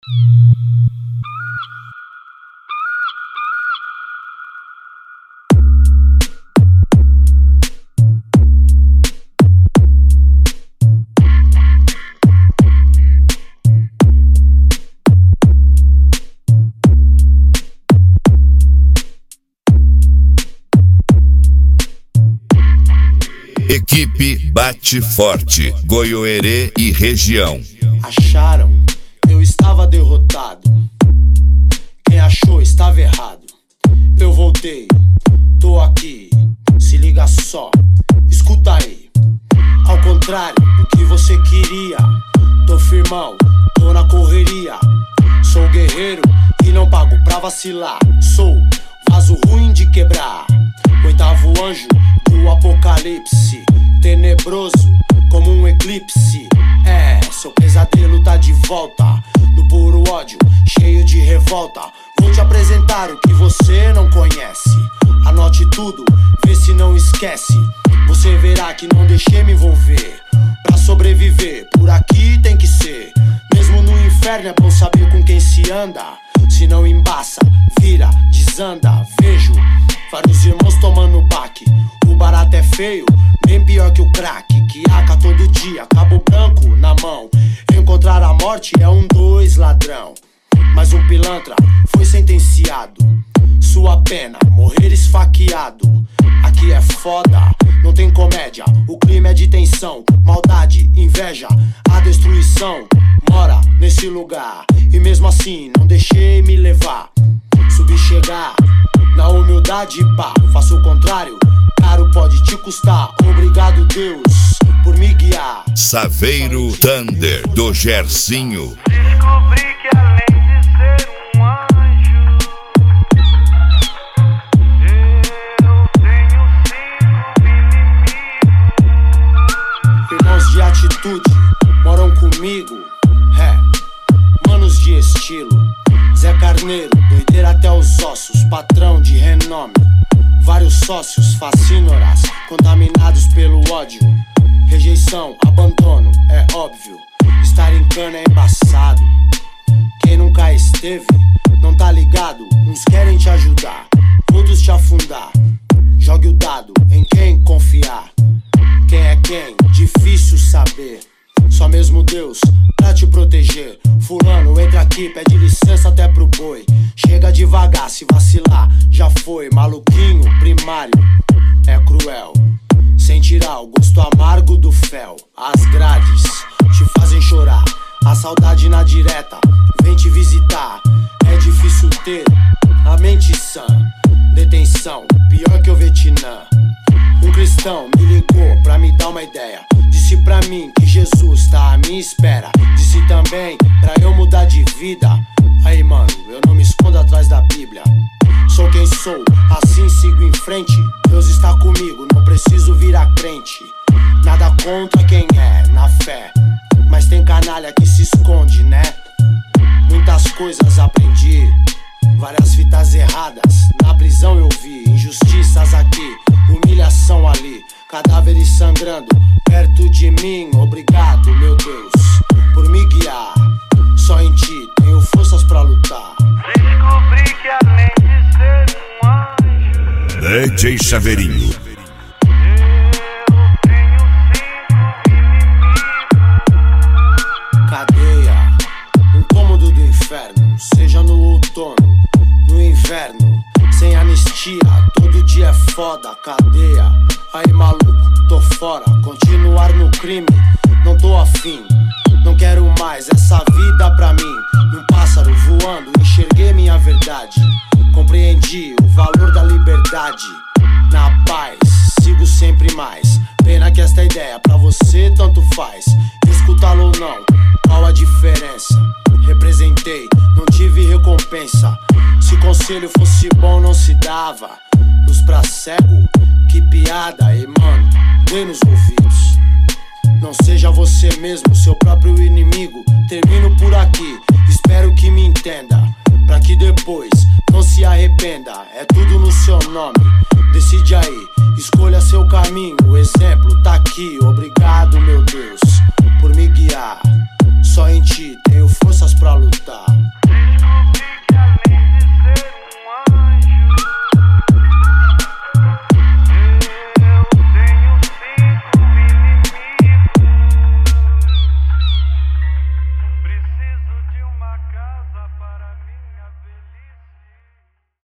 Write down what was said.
Equipe Bate Forte, Goiôerê e região. Acharam, eu estava derrotado. Quem achou estava errado. Eu voltei, tô aqui. Se liga só, escuta aí. Ao contrário do que você queria, tô firmão, tô na correria. Sou guerreiro e não pago pra vacilar. Sou vaso ruim de quebrar, oitavo anjo do apocalipse, tenebroso como um eclipse. Seu pesadelo tá de volta, no puro ódio, cheio de revolta. Vou te apresentar o que você não conhece. Anote tudo, vê se não esquece. Você verá que não deixei me envolver. Pra sobreviver, por aqui tem que ser. Mesmo no inferno é bom saber com quem se anda. Se não embaça, vira, desanda. Vejo vários irmãos tomando baque. O barato é feio, bem pior que o crack. Que aca todo dia, cabo branco na mão. Encontrar a morte é 2 ladrão. Mas um pilantra foi sentenciado. Sua pena, morrer esfaqueado. Aqui é foda, não tem comédia. O crime é de tensão, maldade, inveja. A destruição mora nesse lugar. E mesmo assim não deixei me levar. Subi chegar, na humildade pá. Faço o contrário, caro pode te custar. Obrigado Deus por me guiar. Saveiro Thunder do Gersinho. Descobri que além de ser um anjo, eu tenho 5 inimigos. Irmãos de atitude moram comigo. Manos de estilo. Zé Carneiro, doideira até os ossos. Patrão de renome. Vários sócios, fascínoras, contaminados pelo ódio. Rejeição, abandono, é óbvio. Estar em cana é embaçado. Quem nunca esteve, não tá ligado. Uns querem te ajudar, outros te afundar. Jogue o dado em quem confiar. Quem é quem? Difícil saber. Só mesmo Deus pra te proteger. Fulano, entra aqui, pede licença até pro boi. Chega devagar, se vacilar, já foi. Maluquinho, primário, é cruel. Sem tirar o gosto amargo do fel. As grades te fazem chorar. A saudade na direta vem te visitar. É difícil ter a mente sã. Detenção, pior que o Vietnã. Um cristão me ligou pra me dar uma ideia. Disse pra mim que Jesus tá à minha espera. Disse também pra eu mudar de vida. Aí mano, eu não me escondo atrás da Bíblia. Sou quem sou, assim sigo em frente. Deus está comigo, não preciso virar crente. Nada contra quem é, na fé. Mas tem canalha que se esconde, né? Muitas coisas aprendi, várias fitas erradas. Na prisão eu vi injustiças aqui, humilhação ali. Cadáveres sangrando perto de mim. Obrigado, meu Deus, por me guiar. Só em ti tenho forças pra lutar. Descobri que além de ser um anjo, DJ Saveirinho. eu tenho 5 inimigos. Cadeia, um cômodo do inferno. Seja no outono, no inverno. Sem anistia, todo dia é foda. Cadeia, aí maluco, tô fora. Continuar no crime, não tô afim. Não quero mais essa vida pra mim. Um pássaro voando, enxerguei minha verdade. Compreendi o valor da liberdade. Na paz, sigo sempre mais. Pena que esta ideia pra você tanto faz. Escutá-lo ou não, qual a diferença? Representei, não tive recompensa. Se conselho fosse bom não se dava. Luz pra cego, que piada. E mano, dê nos ouvidos. Não seja você mesmo, seu próprio inimigo. Termino por aqui, espero que me entenda. Pra que depois não se arrependa. É tudo no seu nome, decide aí. Escolha seu caminho, o exemplo tá aqui. Obrigado, meu Deus, por me guiar. Só em ti tenho forças pra lutar.